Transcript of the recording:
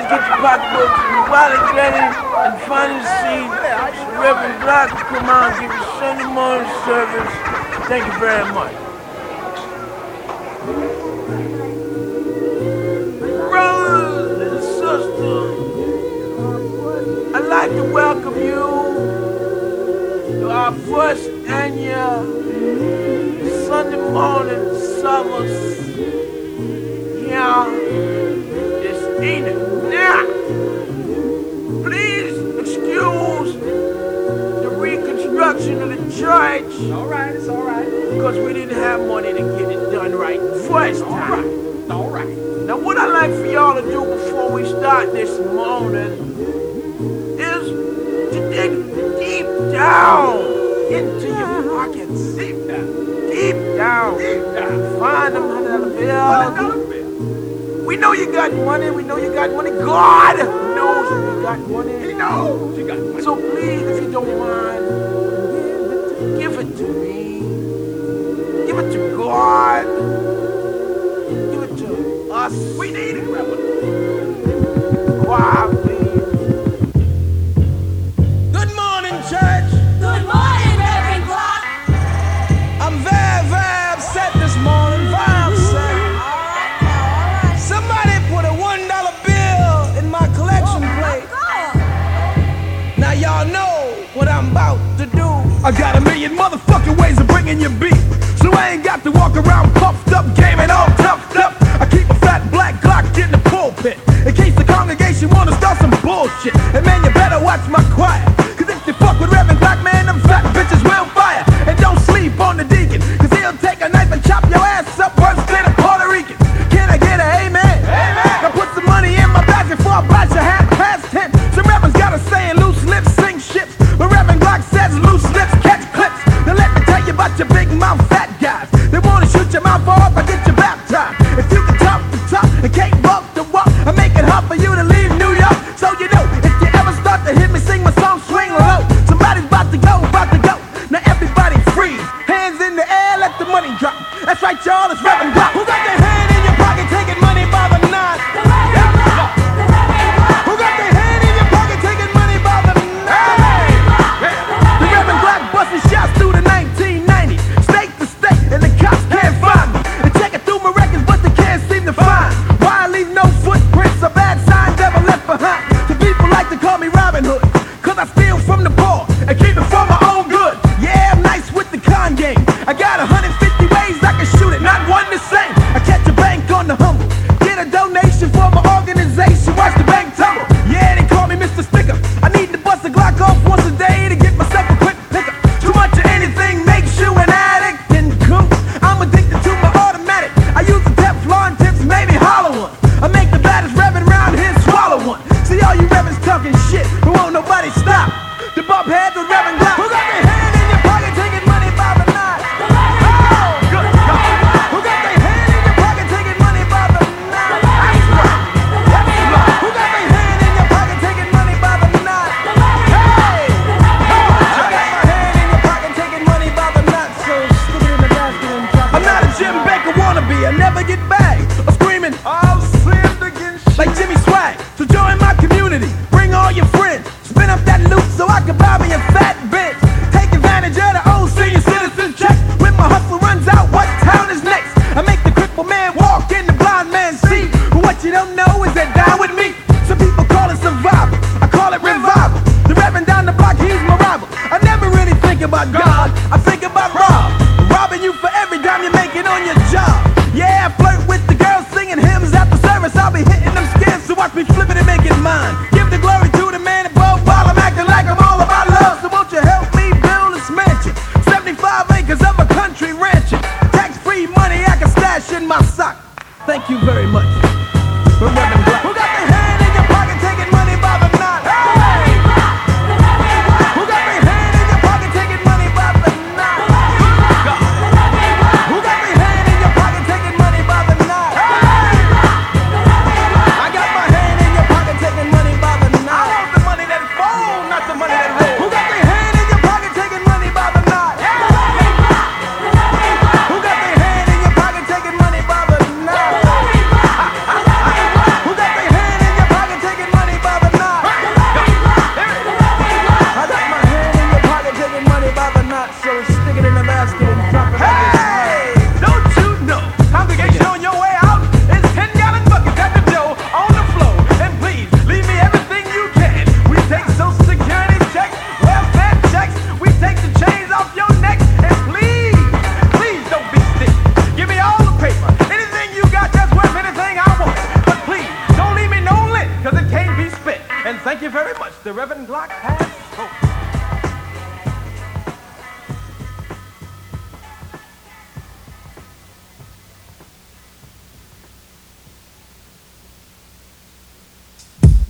get your pocketbooks and your wallet ready and find a seat. Reverend Black will come out and give you Sunday morning service. Thank you very much. Brothers and sisters, I'd like to welcome you to our first annual Sunday morning service here this evening. Now, please excuse the reconstruction of the church. It's all right. Because we didn't have money to get it done right first time. All right. Now, what I'd like for y'all to do before we start this morning is to dig deep down into your pockets. Deep down. Find $100 bill. We know you got money. God knows you got money. He knows you got money. So please, if you don't mind, give it to me. Give it to God. Give it to us. We need it, Reverend. Choir, please. Good morning, church. Good morning, Reverend Clark. I'm very, very upset this morning. Very upset. Somebody put a $1 bill in my collection plate. Now y'all know what I'm about to do. I got a million motherfucking ways of bringing you beat, so I ain't got to walk around puffed up, gaming all toughed up. I keep a fat black Glock in the pulpit in case the congregation wanna start some bullshit. And man, you better watch my choir, cause if you fuck with Reverend Black, man, them fat bitches will fire. And don't sleep on the deacon, cause he'll take a knife and chop your ass up worse than a Puerto Rican. Can I get an amen? Amen. Now put some money in my bag before I blast your hat past 10. Some rappers got a saying, loose lips sink ships, but Reverend Black says loose lips catch clips. Now let me tell you about your big mouth fat guys. They wanna shoot your mouth off and get you baptized. If you can top the top and can't walk the walk, I make it hard for you to leave New York. So you know, if you ever start to hear me sing my song, swing low. Somebody's about to go. Now everybody freeze, hands in the air, let the money drop. That's right, y'all, it's Reverend Black. Who got their hand in your pocket taking money by the knot? Who got their hand in your pocket taking money by the knot? The Reverend Black busting shots through the 1990s, state to state, and the cops can't find me. They're checking through my records, but they can't seem to find why I leave no footprints, a bad sign never left behind. The people like to call me Robin Hood, cause I steal from the poor and keep it for my own good. Yeah, I'm nice with the con game. I got 150 ways I can shoot it, not one the same. I catch a bank on the humble, get a donation for my organization, watch the bank tumble. Yeah, they call me Mr. Sticker. I need to bust a Glock off once a day to get myself a quick pickup. Too much of anything makes you an addict and cool. I'm addicted to my automatic. I use the Teflon tips, maybe hollow one. I make the baddest reverend round here swallow one. See all you reverends talking shit, but won't nobody stop. The bump heads with Reverend Black. Who got their hand in your pocket taking money by the knot? Who got their hand in your pocket taking money by the knot? Who got their hand in your pocket taking money by the knot? Hey! I got my hand in your pocket taking money by the knot, so stick it in the basket and drop it. I'm not a Jim Baker wannabe, I never get bagged or screaming, I'll send against like Jimmy Swag. So join my community, bring all your friends, spin up that loot so I can buy me a fat bitch. Take advantage of the old senior citizen check. When my hustle runs out, what town is next? I make the crippled man walk and the blind man see. But what you don't know is that down with me. Some people call it survival, I call it revival. The Reverend down the block, he's my rival. I never really think about God, I think about Rob. Robbing you for every dime you make it on your job. Yeah, I flirt with the girls singing hymns after service. I'll be hitting them skins, so watch me flip it and make it mine. Give the glory to the man above while I'm acting like I'm all about love. So won't you help me build this mansion? 75 acres of a country ranching. Tax-free money I can stash in my sock. Thank you very much. Reverend Black. Who got their hand in your pocket taking money by the knot? Who got their hand in your pocket taking money by the knot? Who got their hand in your pocket taking money by the knot? I got my hand in your pocket. coat.